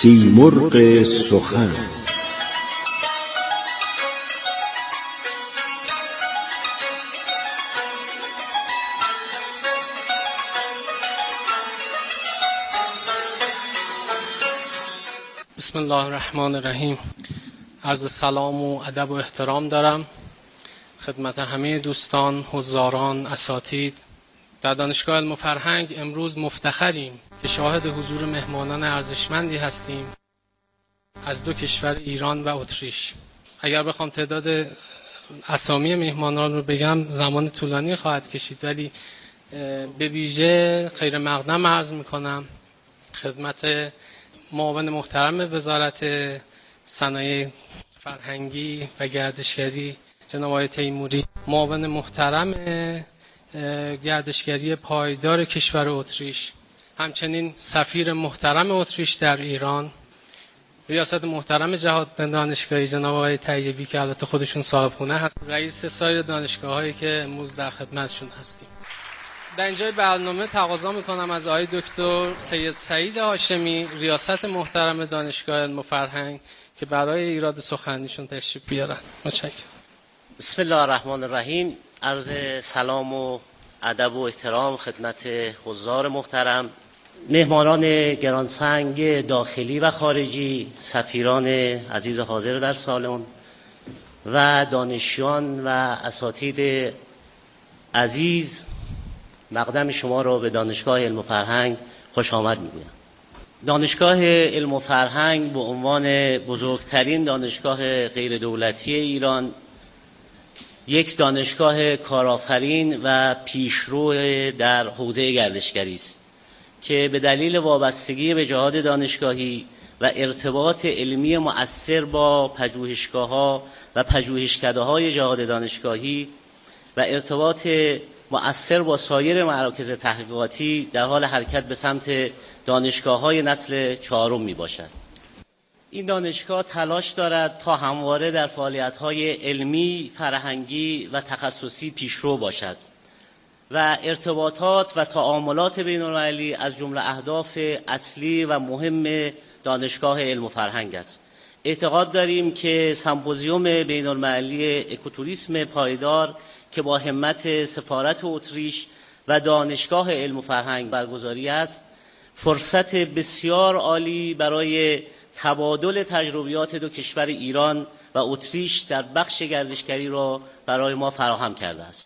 سیمرغ سخن. بسم الله الرحمن الرحیم. عرض سلام و ادب و احترام دارم خدمت همه دوستان، حضاران، اساتید. در دانشگاه علم و فرهنگ امروز مفتخریم که شاهد حضور مهمانان ارزشمندی هستیم از دو کشور، ایران و اتریش. اگر بخوام تعداد اسامی مهمانان رو بگم زمان طولانی خواهد کشید، ولی به ویژه خیر مقدم عرض میکنم خدمت معاون محترم وزارت صنایع فرهنگی و گردشگری جناب آقای تیموری، معاون محترم گردشگری پایدار کشور اتریش، همچنین سفیر محترم اتریش در ایران، ریاست محترم جهاد دانشگاهی جناب آقای طیبی که البته خودشون صاحب خونه هست، رئیس سایر دانشگاه‌هایی که امروز در خدمتشون هستیم. در اینجای برنامه تقاضا میکنم از آقای دکتر سید سعید هاشمی، ریاست محترم دانشگاه علم و فرهنگ، که برای ایراد سخنرانیشون تشریف بیارن. متشکرم. بسم الله الرحمن الرحیم. عرض سلام و ادب و احترام خدمت حضار محترم، مهمانان گرانسنگ داخلی و خارجی، سفیران عزیز حاضر در سالن و دانشیان و اساتید عزیز. مقدم شما را به دانشگاه علم و فرهنگ خوش آمد میگویم. دانشگاه علم و فرهنگ به عنوان بزرگترین دانشگاه غیر دولتی ایران یک دانشگاه کارآفرین و پیشرو در حوزه گردشگری است که به دلیل وابستگی به جهاد دانشگاهی و ارتباط علمی مؤثر با پژوهشگاه‌ها و پژوهشکده‌های جهاد دانشگاهی و ارتباط مؤثر با سایر مراکز تحقیقاتی در حال حرکت به سمت دانشگاه‌های نسل چهارم میباشد. این دانشگاه تلاش دارد تا همواره در فعالیت‌های علمی، فرهنگی و تخصصی پیشرو باشد و ارتباطات و تعاملات بین‌المللی از جمله اهداف اصلی و مهم دانشگاه علم و فرهنگ است. اعتقاد داریم که سمپوزیوم بین‌المللی اکوتوریسم پایدار که با همت سفارت اتریش و دانشگاه علم و فرهنگ برگزاری است، فرصت بسیار عالی برای تبادل تجربیات دو کشور ایران و اتریش در بخش گردشگری را برای ما فراهم کرده است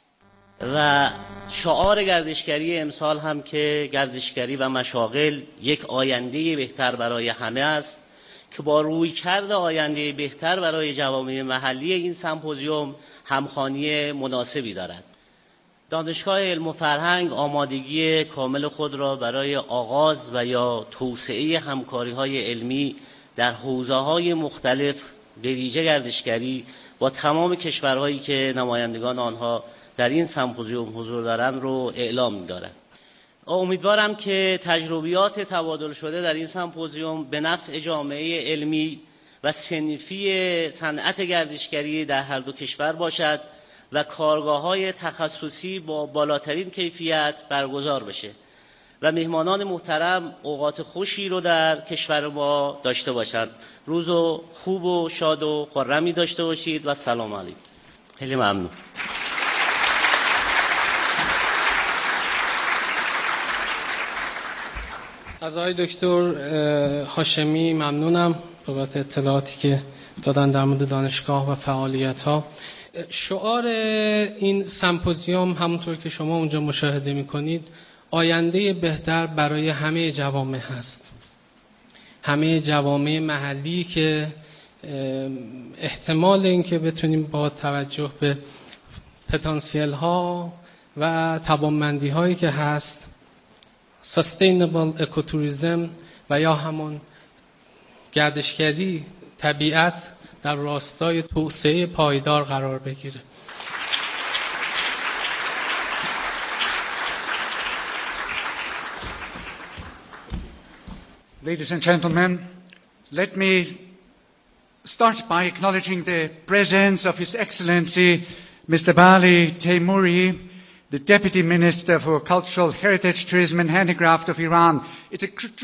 و شعار گردشگری امسال هم که گردشگری و مشاغل یک آینده بهتر برای همه است که با رویکرد آینده بهتر برای جوامع محلی این سمپوزیوم همخوانی مناسبی دارد. دانشگاه علم و فرهنگ آمادگی کامل خود را برای آغاز و یا توسعه همکاری‌های علمی در حوزه‌های مختلف به ویژه گردشگری با تمام کشورهایی که نمایندگان آنها در این سمپوزیوم حضور دارند رو اعلام می‌دارد. امیدوارم که تجربیات تبادل شده در این سمپوزیوم به نفع جامعه علمی و صنفی صنعت گردشگری در هر دو کشور باشد و کارگاه‌های تخصصی با بالاترین کیفیت برگزار بشه و مهمانان محترم اوقات خوشی رو در کشور ما داشته باشند. روز خوب و شاد و خرمی داشته باشید و سلام علیکم. خیلی ممنون. از آقای دکتر هاشمی ممنونم بابت اطلاعاتی که دادن در مورد دانشگاه و فعالیت‌ها. شعار این سمپوزیوم همونطور که شما اونجا مشاهده می‌کنید آینده بهتر برای همه جوامع هست. همه جوامع محلی که احتمال اینکه بتونیم با توجه به پتانسیل ها و توانمندی هایی که هست Sustainable Ecotourism و یا همون گردشگری طبیعت در راستای توسعه پایدار قرار بگیره. Ladies and gentlemen, let me start by acknowledging the presence of His Excellency Mr. Bali Teimouri, the Deputy Minister for Cultural Heritage, Tourism and Handicraft of Iran. It's a true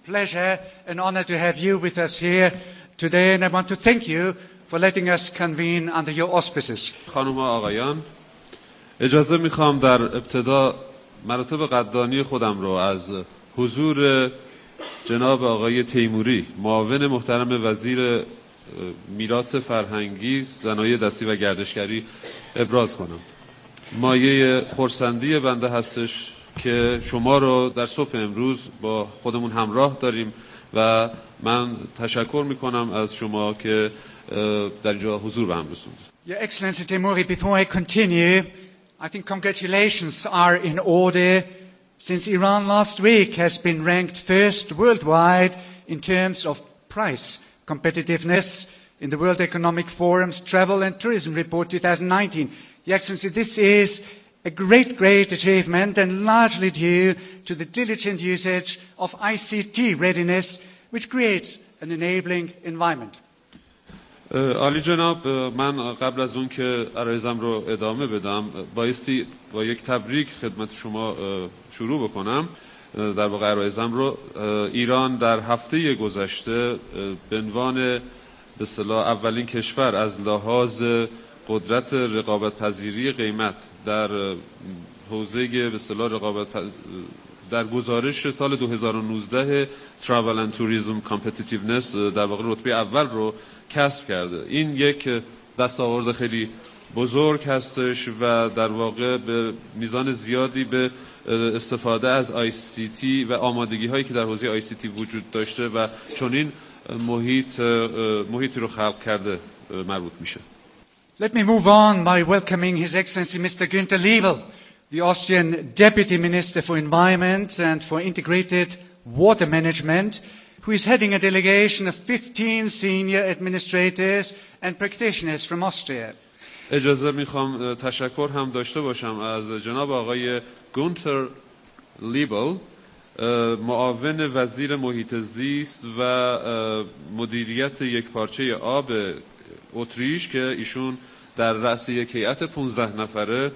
pleasure and honor to have you with us here today, and I want to thank you for letting us convene under your auspices. خانم ها آقایان، اجازه میخوام در ابتدا مراتب قدردانی خودم رو از حضور جناب آقای تیموری، معاون محترم وزیر میراث فرهنگی، صنایع دستی و گردشگری ابراز کنم. مایه خرسندی بنده هستش که شما رو در صبح امروز با خودمون همراه داریم و من تشکر میکنم از شما که در اینجا حضور به هم رسوندید. Your Excellency Teimouri, before I continue, I think congratulations are in order since Iran last week has been ranked first worldwide in terms of price competitiveness in the World Economic Forum's Travel and Tourism Report 2019. Your Excellency, this is a great achievement and largely due to the diligent usage of ICT readiness, which creates an enabling environment. عالی جناب، من قبل از اون که عرایزم رو ادامه بدم بایستی با یک تبریک خدمت شما شروع بکنم. در واقع عرایزم رو ایران در هفته گذشته به عنوان به اصطلاح اولین کشور از لحاظ قدرت رقابت پذیری قیمت در حوزه به اصطلاح رقابت در گزارش سال 2019 Travel and Tourism Competitiveness در واقع رتبه اول رو کسب کرده. این یک دستاورد خیلی بزرگ هستش و در واقع به میزان زیادی به استفاده از ICT و آمادگی هایی که در حوزه ICT وجود داشته و چنین محیطی رو خلق کرده مربوط میشه. Let me move on by welcoming His Excellency Mr. Günther Liebel, the Austrian Deputy Minister for Environment and for Integrated Water Management, who is heading a delegation of 15 senior administrators and practitioners from Austria. اجازه میخوام تشکر هم داشته باشم از جناب آقای گونتر لیبل، معاون وزیر محیط زیست و مدیریت یکپارچه آب اتریش که ایشون در رأس یک هیئت 15 نفره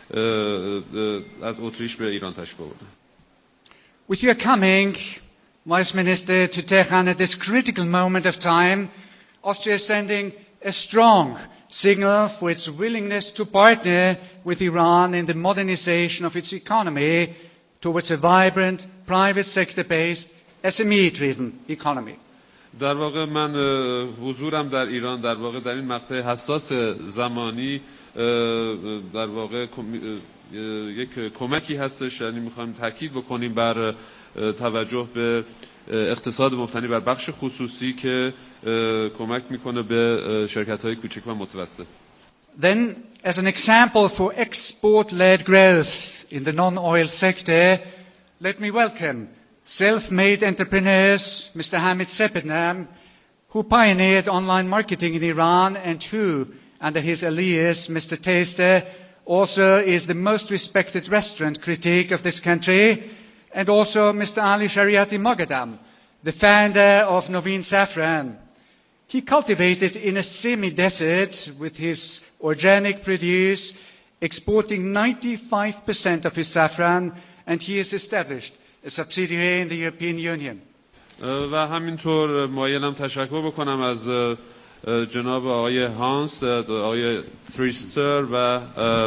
از اتریش به ایران تشریف آوردن. With your coming, Vice Minister, to Tehran at this critical moment of time, Austria is sending a strong signal for its willingness to partner with Iran in the modernization of its economy towards a vibrant, private sector-based, SME-driven economy. در واقع من حضورم در ایران در واقع در این مقطع حساس زمانی در واقع یک کمکی هستش، یعنی میخوایم تاکید بکنیم بر توجه به اقتصاد مبتنی بر بخش خصوصی که کمک میکنه به شرکت‌های کوچک و متوسط. Then, as an example for export-led growth in the non-oil sector, let me welcome self-made entrepreneurs, Mr. Hamid Sepetnam, who pioneered online marketing in Iran and who, under his alias, Mr. Taster, also is the most respected restaurant critic of this country, and also Mr. Ali Shariati Moghadam, the founder of Novin Saffron. He cultivated in a semi-desert with his organic produce, exporting 95% of his saffron, and he has established a subsidiary in the European Union. و همینطور مایلم تشکر بکنم از جناب آقای هانس، آقای تریستر و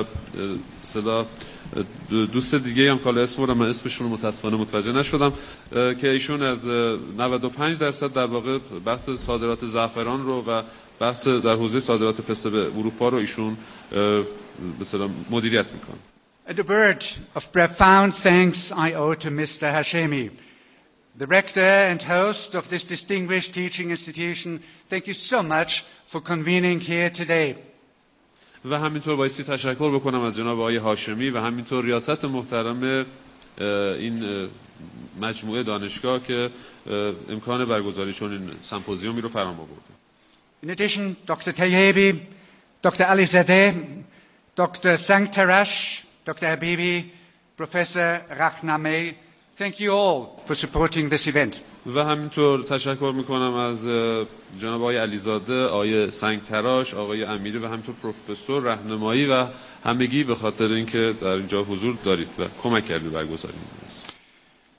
دوست دیگه هم که اسم رو من اسمشون رو متاسفانه متوجه نشدم که ایشون از 95% در واقع بحث صادرات زعفران رو و بحث در حوزه صادرات پسته به اروپا رو ایشون مثلا مدیریت میکنه. And a word of profound thanks I owe to Mr. Hashemi, the rector and host of this distinguished teaching institution. Thank you so much for convening here today. و همینطور بایستی تشکر بکنم از جناب آقای هاشمی و همینطور ریاست محترم این مجموعه دانشگاه که امکان برگزاری چون این سمپوزیومی رو فراهم آورده. In addition, Dr. Tayyebi, Dr. Alizadeh, Dr. Sangtarash, Dr. Habibi, Professor Rakhnameh, thank you all for supporting this event. و همینطور تشکر میکنم از جناب آقای علیزاده، آقای سنگتراش، آقای امیری و همینطور پروفسور راهنمایی و همگی به خاطر اینکه در اینجا حضور دارید و کمک کردید برگزاری این.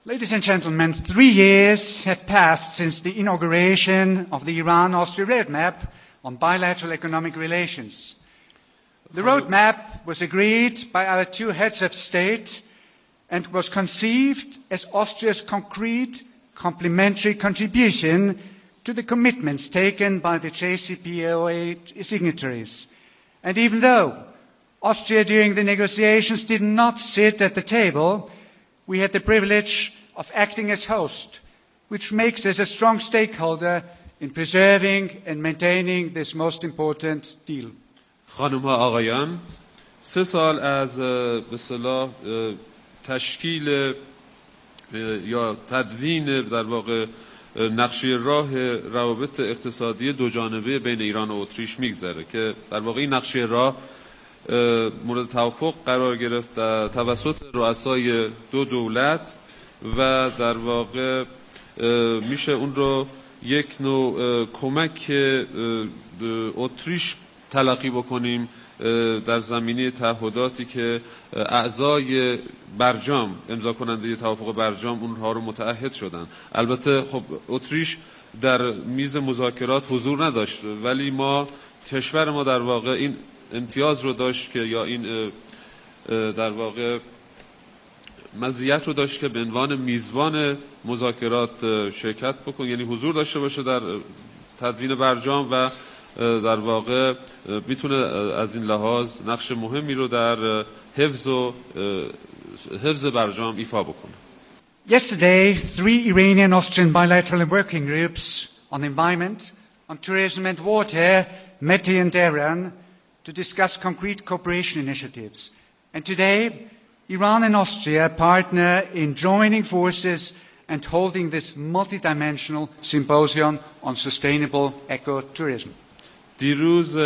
Ladies and gentlemen, 3 years have passed since the inauguration of the Iran-Austria roadmap on bilateral economic relations. The roadmap was agreed by our two heads of state and was conceived as Austria's concrete complementary contribution to the commitments taken by the JCPOA signatories. And even though Austria during the negotiations did not sit at the table, we had the privilege of acting as host, which makes us a strong stakeholder in preserving and maintaining this most important deal. خانم ها آقایان، 3 سال از به اصطلاح تشکیل یا تدوین در واقع نقشه راه روابط اقتصادی دو جانبه بین ایران و اتریش میگذره که در واقع این نقشه راه مورد توافق قرار گرفت توسط رؤسای دو دولت و در واقع میشه اون رو یک نوع کمک اتریش تلقی بکنیم در زمینه تعهداتی که اعضای برجام امضا کننده توافق برجام اونها رو متعهد شدن. البته خب اتریش در میز مذاکرات حضور نداشت، ولی کشور ما در واقع این امتیاز رو داشت که یا این در واقع مزیت رو داشت که به عنوان میزبان مذاکرات شرکت بکنه، یعنی حضور داشته باشه در تدوین برجام و در واقع میتونه از این لحاظ نقش مهمی رو در حفظ برجام ایفا بکنه. Yesterday, 3 Iranian-Austrian bilateral working groups on environment, on tourism and water met here in Tehran to discuss concrete cooperation initiatives. And today, Iran and Austria partner in joining forces and holding this multidimensional symposium on sustainable ecotourism. دیروز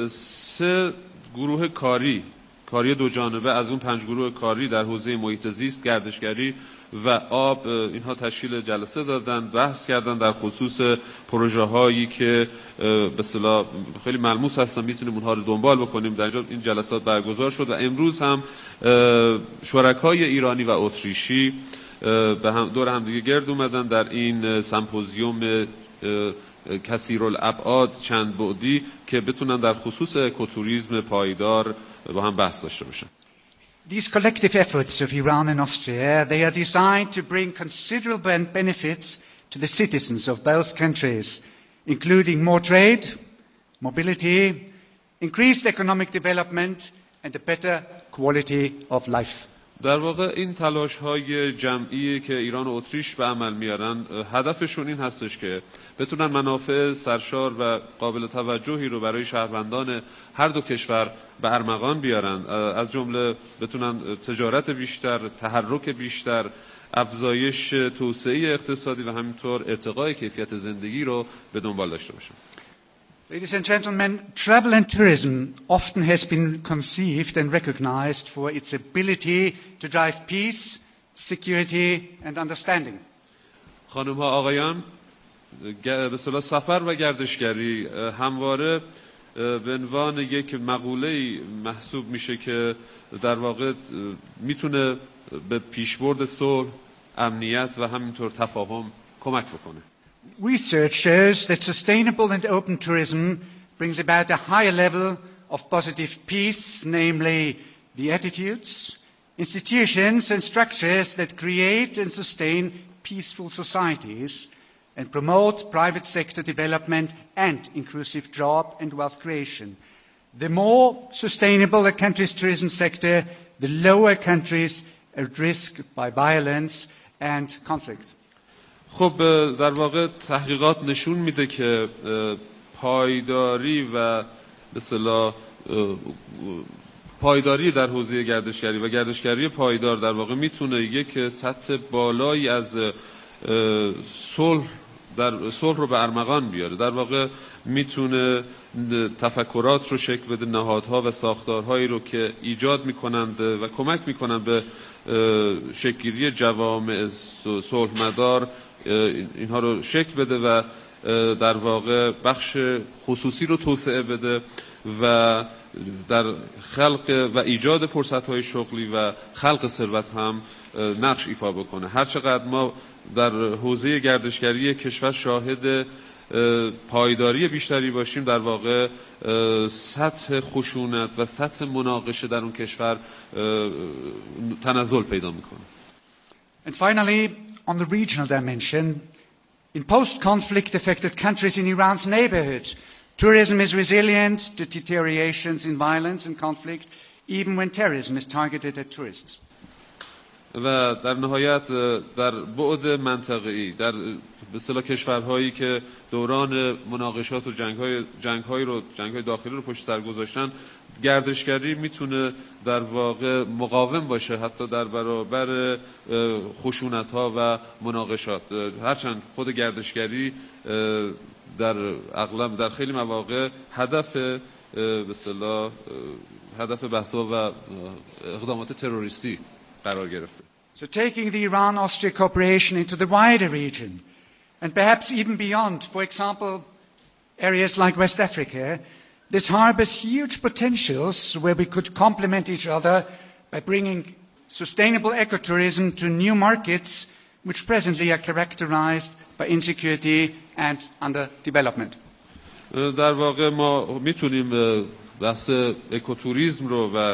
3 گروه کاری دو جانبه از اون 5 گروه کاری در حوزه محیط زیست، گردشگری و آب اینها تشکیل جلسه دادن، بحث کردن در خصوص پروژه هایی که به اصطلاح خیلی ملموس هستن، میتونیم اونها رو دنبال بکنیم. در اینجا این جلسات برگزار شد و امروز هم شرکای ایرانی و اتریشی دور هم دیگه گرد اومدن در این سمپوزیوم کثیرالابعاد چند بعدی که بتونن در خصوص اکوتوریسم پایدار با هم بحث داشته باشن. These collective efforts of Iran and Austria, they are designed to bring considerable benefits to the citizens of both countries, including more trade, mobility, increased economic development and a better quality of life. در واقع این تلاش‌های جمعی که ایران و اتریش به عمل میارن هدفشون این هستش که بتونن منافع سرشار و قابل توجهی رو برای شهروندان هر دو کشور به ارمغان بیارن، از جمله بتونن تجارت بیشتر، تحرک بیشتر، افزایش توسعه اقتصادی و همینطور ارتقای کیفیت زندگی رو به دنبال داشته باشن. Ladies and gentlemen, travel and tourism often has been conceived and recognized for its ability to drive peace, security and understanding. خانم ها آقایان، به اصطلاح سفر و گردشگری همواره به عنوان یک مقوله‌ای محسوب میشه که در واقع میتونه به پیشبرد صلح، امنیت و همینطور تفاهم کمک بکنه. Research shows that sustainable and open tourism brings about a higher level of positive peace, namely the attitudes, institutions and structures that create and sustain peaceful societies and promote private sector development and inclusive job and wealth creation. The more sustainable a country's tourism sector, the lower countries at risk by violence and conflict. خب در واقع تحقیقات نشون میده که پایداری و به اصطلاح پایداری در حوزه گردشگری و گردشگری پایدار در واقع میتونه یک سطح بالایی از صلح رو به ارمغان بیاره. در واقع میتونه تفکرات رو شکل بده، نهادها و ساختارهایی رو که ایجاد میکنند و کمک میکنند به شکل‌گیری جوامع صلح‌مدار اینها رو شکل بده و در واقع بخش خصوصی رو توسعه بده و در خلق و ایجاد فرصت‌های شغلی و خلق ثروت هم نقش ایفا بکنه. هرچقدر ما در حوزه گردشگری کشور شاهد پایداری بیشتری باشیم، در واقع سطح خشونت و سطح مناقشه در اون کشور تنزل پیدا میکنه. And finally, on the regional dimension, in post-conflict affected countries in Iran's neighborhood, tourism is resilient to deteriorations in violence and conflict, even when terrorism is targeted at tourists. و در نهایت در بعد منطقه‌ای، در به اصطلاح کشورهایی که دوران مناقشات و جنگ‌های داخلی رو پشت سر گذاشتن، گردشگری میتونه در واقع مقاوم باشه حتی در برابر خشونت‌ها و مناقشات. هرچند خود گردشگری در خیلی مواقع هدف به اصطلاح هدف بحث‌ها و اقدامات تروریستی قرار گرفته. So taking the Iran-Austria cooperation into the wider region, and perhaps even beyond, for example, areas like West Africa, this harbors huge potentials where we could complement each other by bringing sustainable ecotourism to new markets which presently are characterized by insecurity and underdevelopment. در واقع ما میتونیم بحث اکوتوریسم رو و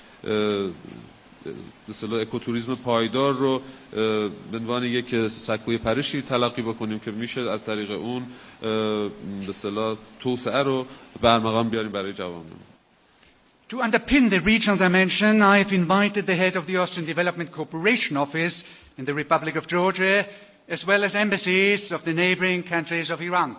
مثلا اکوتوریسم پایدار رو به عنوان یک سکوی پرشی تلقی بکنیم که میشه از طریق اون به اصطلاح توسعه رو برمغان بیاریم برای جوامع. To underpin the regional dimension, I have invited the head of the Austrian Development Cooperation Office in the Republic of Georgia, as well as embassies of the neighboring countries of Iran.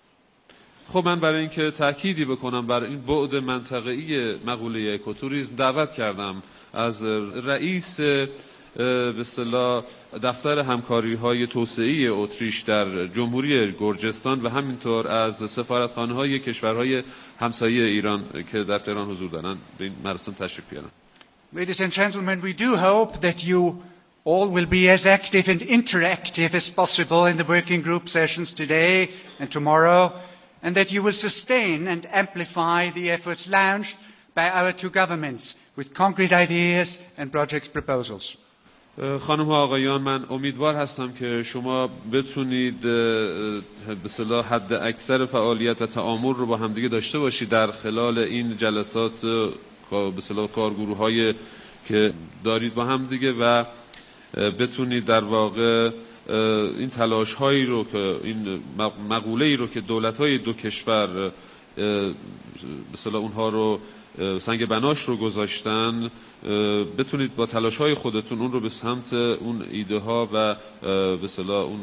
خب من برای اینکه تأکیدی بکنم بر این بعد منطقه‌ای مقوله اکوتوریسم دعوت کردم از رئیس به اصطلاح دفتر همکاری‌های توسعه‌ای اتریش در جمهوری گرجستان و همینطور از سفارتخانه‌های کشورهای همسایه ایران که در تهران حضور دارن به این مراسم تشریف بیارن. Ladies and gentlemen, we do hope that you all will be as active and interactive as possible in the working group sessions today and tomorrow, and that you will sustain and amplify the efforts launched by our two governments with concrete ideas and project proposals. خانم ها آقایان، من امیدوار هستم که شما بتونید به اصطلاح حد اکثر فعالیت و تعامل رو با همدیگه داشته باشید در خلال این جلسات به اصطلاح کارگروه‌های که دارید با همدیگه و بتونید در واقع این تلاش‌هایی رو که این مقوله‌ای رو که دولت‌های دو کشور به اصطلاح اونها رو سنگ بناش رو گذاشتن، بتونید با تلاش‌های خودتون اون رو به سمت اون ایده ها و به اصطلاح اون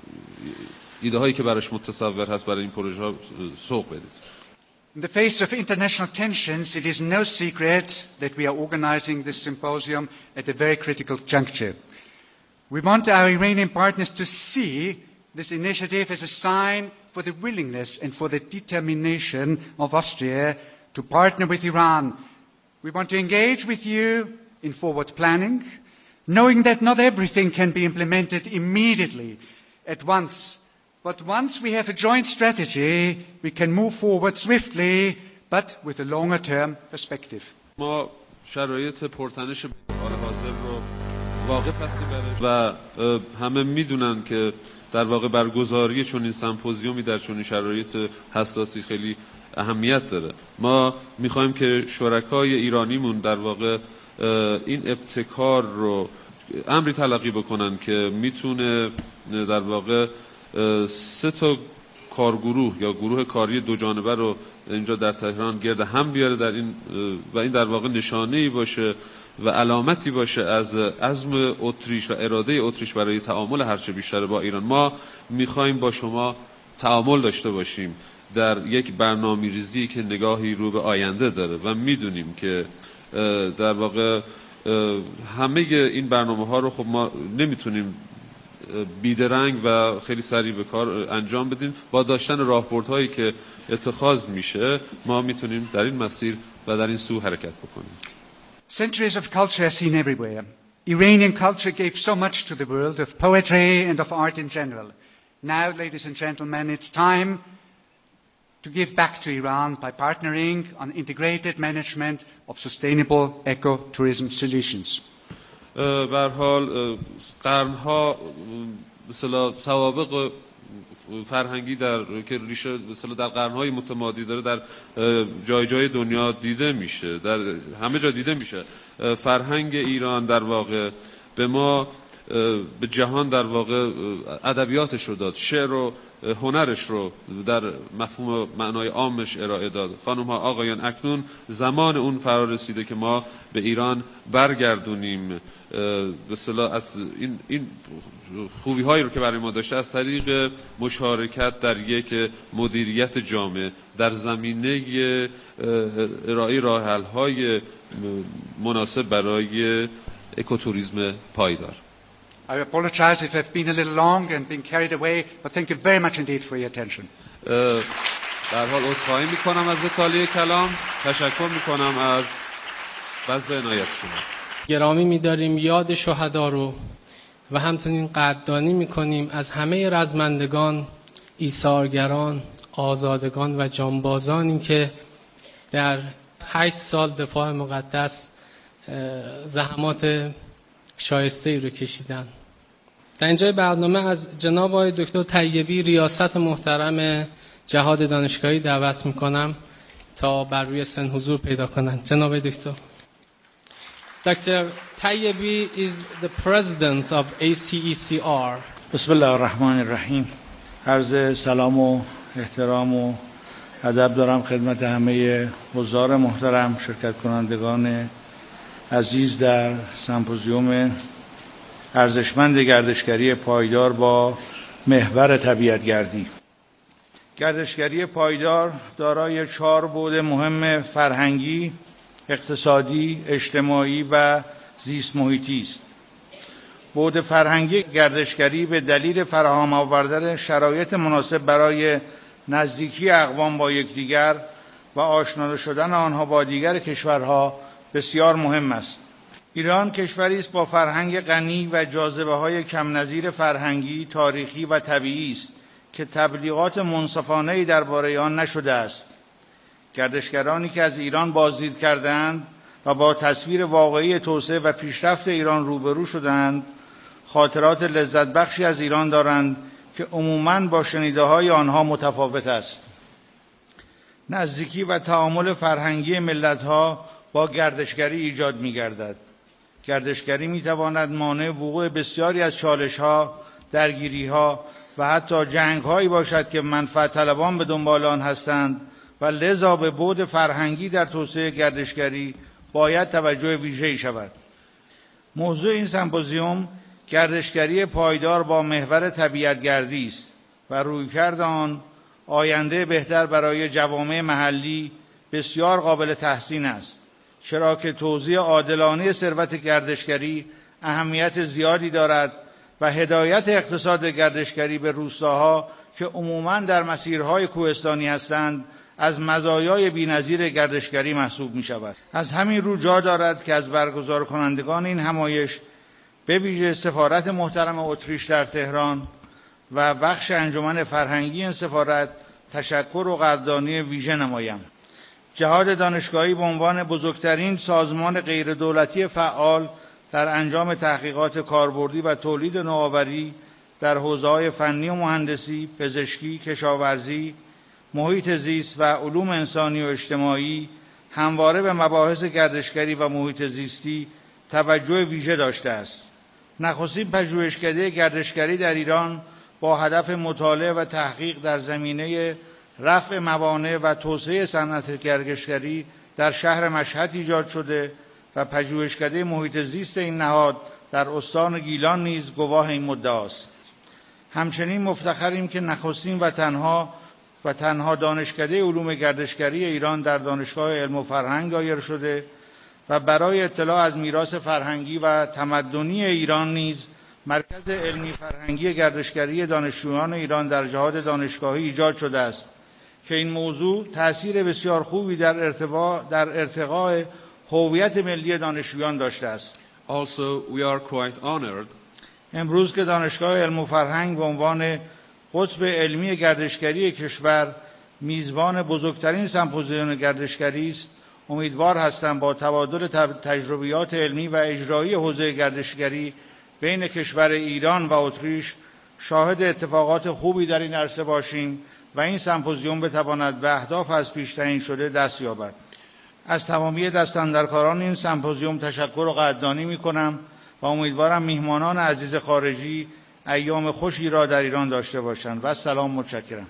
ایده هایی که براش متصور هست برای این پروژه ها سوق بدید. In the face of international tensions, it is no secret that we are organizing this symposium at a very critical juncture. We want our Iranian partners to see this initiative as a sign for the willingness and for the determination of Austria to partner with Iran. We want to engage with you in forward planning, knowing that not everything can be implemented immediately at once. But once we have a joint strategy, we can move forward swiftly, but with a longer-term perspective. ما شرایط پرتنش حال حاضر رو واقف هستیم و همه میدونن که در واقع برگزاری چون این سمپوزیومی در چون شرایط حساسی خیلی اهمیت داره. ما میخوایم که شرکای ایرانیمون در واقع این ابتکار رو امری تلقی بکنن که میتونه در واقع 3 تا کارگروه یا گروه کاری دو جانبه رو اینجا در تهران گرد هم بیاره در این و این در واقع نشانه‌ای باشه و علامتی باشه از عزم اتریش و اراده اتریش برای تعامل هرچه بیشتر با ایران. ما میخوایم با شما تعامل داشته باشیم در یک برنامه‌ریزی که نگاهی رو به آینده داره و میدونیم که در واقع همه این برنامه‌ها رو خب ما نمیتونیم بیدرنگ و خیلی سریع به کار انجام بدیم. با داشتن راهبردهایی که اتخاذ میشه ما میتونیم در این مسیر و در این سو حرکت بکنیم. Centuries of culture are seen everywhere. Iranian culture gave so much to the world of poetry and of art in general. Now, ladies and gentlemen, it's time to give back to Iran by partnering on integrated management of sustainable ecotourism solutions. به هر حال قرنها مثلا سوابق فرهنگی که ریشه مثلا در قرنهای متمادی داره در جای دنیا دیده میشه، در همه جا دیده میشه. فرهنگ ایران در واقع به ما، به جهان در واقع ادبیاتش رو داد، شعر و هنرش رو در مفهوم معنای عامش ارائه داد. خانم ها، آقایان، اکنون زمان اون فرا رسیده که ما به ایران برگردونیم به اصطلاح از این خوبی هایی رو که برای ما داشته از طریق مشارکت در یک مدیریت جامع در زمینه ارائه راه حل های مناسب برای اکوتوریسم پایدار. I apologize if I've been a little long and been carried away, but thank you very much indeed for your attention. در حال عذرخواهی میکنم از اطاله کلام، تشکر میکنم از بذل عنایت شما. گرامی می‌داریم یاد شهدا رو و همچنین قدردانی می‌کنیم از همه رزمندگان، ایثارگران، آزادگان و جانبازانی که در 8 سال دفاع مقدس زحمات شایسته‌ای رو کشیدن. در اینجای برنامه از جناب آقای دکتر طیبی ریاست محترم جهاد دانشگاهی دعوت می‌کنم تا بر روی سن حضور پیدا کنند. جناب دکتر. Dr. Tayyibi is the president of ACECR. بسم الله الرحمن الرحیم. عرض سلام و احترام و ادب دارم خدمت همه حضار محترم، شرکت کنندگان عزیز در سمپوزیوم ارزشمند گردشگری پایدار با محور طبیعت‌گردی. گردشگری پایدار دارای 4 بعد مهم فرهنگی، اقتصادی، اجتماعی و زیست محیطی است. بعد فرهنگی گردشگری به دلیل فراهم آوردن شرایط مناسب برای نزدیکی اقوام با یکدیگر و آشنا شدن آنها با دیگر کشورها بسیار مهم است. ایران کشوری است با فرهنگ غنی و جاذبه‌های کم نظیر فرهنگی، تاریخی و طبیعی است که تبلیغات منصفانه‌ای درباره آن نشده است. گردشگرانی که از ایران بازدید کردند و با تصویر واقعی توسعه و پیشرفت ایران روبرو شدند، خاطرات لذت بخشی از ایران دارند که عموماً با شنیده‌های آنها متفاوت است. نزدیکی و تعامل فرهنگی ملت‌ها با گردشگری ایجاد می‌گردد. گردشگری می‌تواند مانع وقوع بسیاری از چالش‌ها، درگیری‌ها و حتی جنگ‌هایی باشد که منفعت طلبان به دنبال آن هستند و لذا به بعد فرهنگی در توسعه گردشگری باید توجه ویژه‌ای شود. موضوع این سمپوزیوم گردشگری پایدار با محور طبیعت‌گردی است و رویکرد آن آینده بهتر برای جوامع محلی بسیار قابل تحسین است، چرا که توزیع عادلانه ثروت گردشگری اهمیت زیادی دارد و هدایت اقتصاد گردشگری به روستاها که عموماً در مسیرهای کوهستانی هستند از مزایای بی‌نظیر گردشگری محسوب می شود. از همین رو جا دارد که از برگزار کنندگان این همایش به ویژه سفارت محترم اتریش در تهران و بخش انجمن فرهنگی این سفارت تشکر و قدردانی ویژه نمایم. جهاد دانشگاهی به عنوان بزرگترین سازمان غیردولتی فعال در انجام تحقیقات کاربردی و تولید نوآوری در حوزه‌های فنی و مهندسی، پزشکی، کشاورزی، محیط زیست و علوم انسانی و اجتماعی همواره به مباحث گردشگری و محیط زیستی توجه ویژه داشته است. نخستین پژوهشکده گردشگری در ایران با هدف مطالعه و تحقیق در زمینه رفع موانع و توسعه صنعت گردشگری در شهر مشهد ایجاد شده و پژوهشکده محیط زیست این نهاد در استان گیلان نیز گواه این مدعاست. همچنین مفتخریم که نخستین و تنها دانشکده علوم گردشگری ایران در دانشگاه علم و فرهنگ دایر شده و برای اطلاع از میراث فرهنگی و تمدنی ایران نیز مرکز علمی فرهنگی گردشگری دانشجویان ایران در جهاد دانشگاهی ایجاد شده است که این موضوع تأثیر بسیار خوبی در ارتقاء هویت ملی دانشجویان داشته است. Also, we are quite honored امروز که دانشگاه علم و فرهنگ به عنوان قطب علمی گردشگری کشور میزبان بزرگترین سمپوزیون گردشگری است، امیدوار هستم با تبادل تجربیات علمی و اجرایی حوزه گردشگری بین کشور ایران و اتریش شاهد اتفاقات خوبی در این عرصه باشیم و این سمپوزیوم بتواند به اهداف از پیش تعیین شده دست یابد. از تمامی دستاندرکاران این سمپوزیوم تشکر و قدردانی می‌کنم و امیدوارم میهمانان عزیز خارجی ایام خوشی را در ایران داشته باشند. و سلام، متشکرم.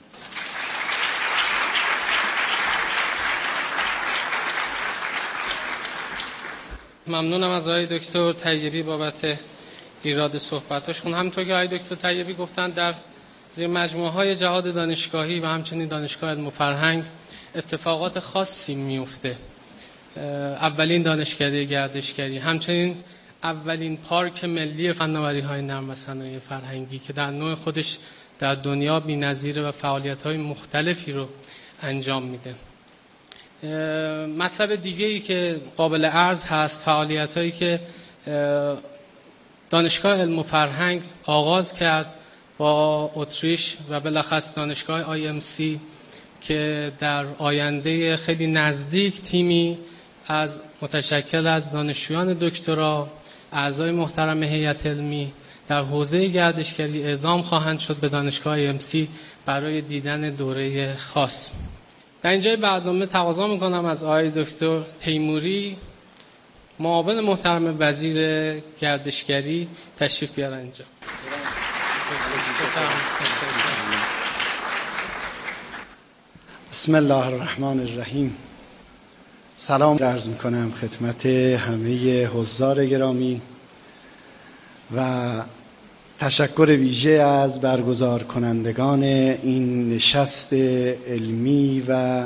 ممنونم از آقای دکتر طیبی بابت ایراد صحبتاشون. همونطور که آقای دکتر طیبی گفتن در زیر مجموعه‌های جهاد دانشگاهی و همچنین دانشگاه علم و فرهنگ اتفاقات خاصی میفته. اولین دانشکده گردشگری، همچنین اولین پارک ملی فناوری‌های نرم و صنایع فرهنگی که در نوع خودش در دنیا بی‌نظیره و فعالیت‌های مختلفی رو انجام میده. مطلب دیگه‌ای که قابل عرض هست، فعالیت‌هایی که دانشگاه علم و فرهنگ آغاز کرد با اتریش و بالاخص دانشگاه IMC که در آینده خیلی نزدیک تیمی متشکل از دانشجویان دکترا، اعضای محترم هیئت علمی در حوزه گردشگری اعزام خواهند شد به دانشگاه IMC برای دیدن دوره خاص. در اینجای برنامه تقاضا میکنم از آقای دکتر تیموری، معاون محترم وزیر گردشگری، تشریف بیارن اینجا. بسم الله الرحمن الرحیم. سلام عرض میکنم خدمت همه حضار گرامی و تشکر ویژه از برگزار کنندگان این نشست علمی و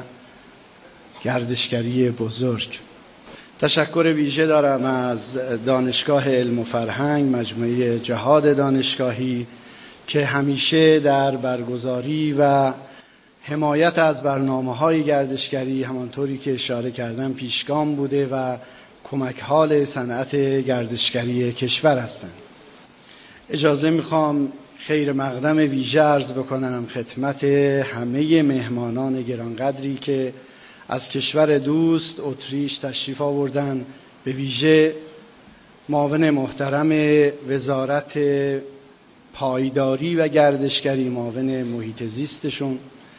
گردشگری بزرگ. تشکر ویژه دارم از دانشگاه علم و فرهنگ، مجموعه جهاد دانشگاهی که همیشه در برگزاری و حمایت از برنامه‌های گردشگری همانطوری که اشاره کردم پیشگام بوده و کمک حال صنعت گردشگری کشور هستند. اجازه میخوام خیر مقدم ویژه عرض بکنم خدمت همه مهمانان گرانقدری که از کشور دوست اتریش تشریف آوردن، به ویژه معاون محترم وزارت پایداری و گردشگری، معاون محیط زیستشون.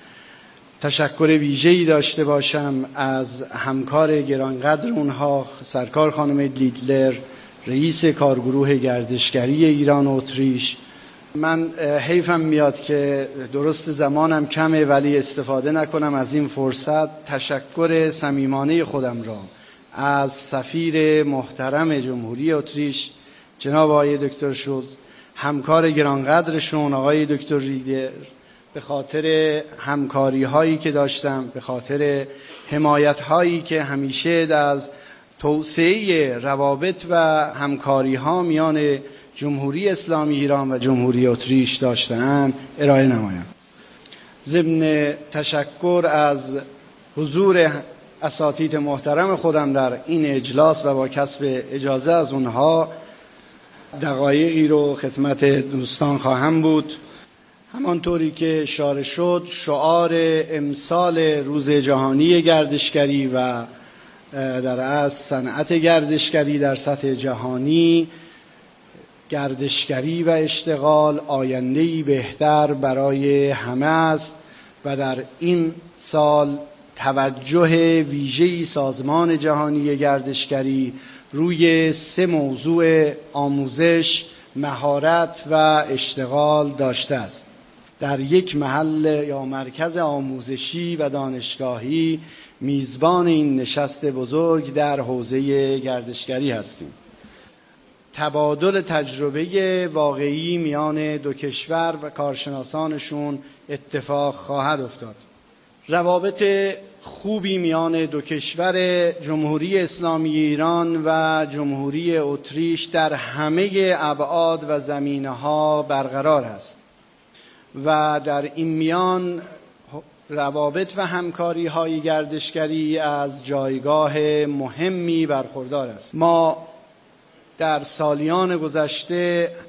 تشکر ویژه‌ای داشته باشم از همکار گرانقدر اونها، سرکار خانم لیدلر، رئیس کارگروه گردشگری ایران و اتریش. من حیفم میاد که درست زمانم کمه ولی استفاده نکنم از این فرصت. تشکر صمیمانه خودم را از سفیر محترم جمهوری اتریش جناب آقای دکتر شولز، همکار گرانقدرشون آقای دکتر ریدر، به خاطر همکاری هایی که داشتم، به خاطر حمایت هایی که همیشه از توسعه روابط و همکاری ها میان جمهوری اسلامی ایران و جمهوری اتریش داشته‌اند ارائه نمایم. ضمن تشکر از حضور اساتید محترم خودم در این اجلاس و با کسب اجازه از اونها دقایقی رو خدمت دوستان خواهم بود. همانطوری که اشاره شد، شعار امسال روز جهانی گردشگری و در اصل صنعت گردشگری در سطح جهانی، گردشگری و اشتغال آینده‌ای بهتر برای همه است و در این سال توجه ویژه‌ای سازمان جهانی گردشگری روی 3 موضوع آموزش، مهارت و اشتغال داشته است. در یک محل یا مرکز آموزشی و دانشگاهی میزبان این نشست بزرگ در حوزه گردشگری هستیم. تبادل تجربه واقعی میان دو کشور و کارشناسانشون اتفاق خواهد افتاد. روابط خوبی میان دو کشور جمهوری اسلامی ایران و جمهوری اتریش در همه ابعاد و زمینه‌ها برقرار است و در این میان روابط و همکاری‌های گردشگری از جایگاه مهمی برخوردار است. ما در سالیان گذشته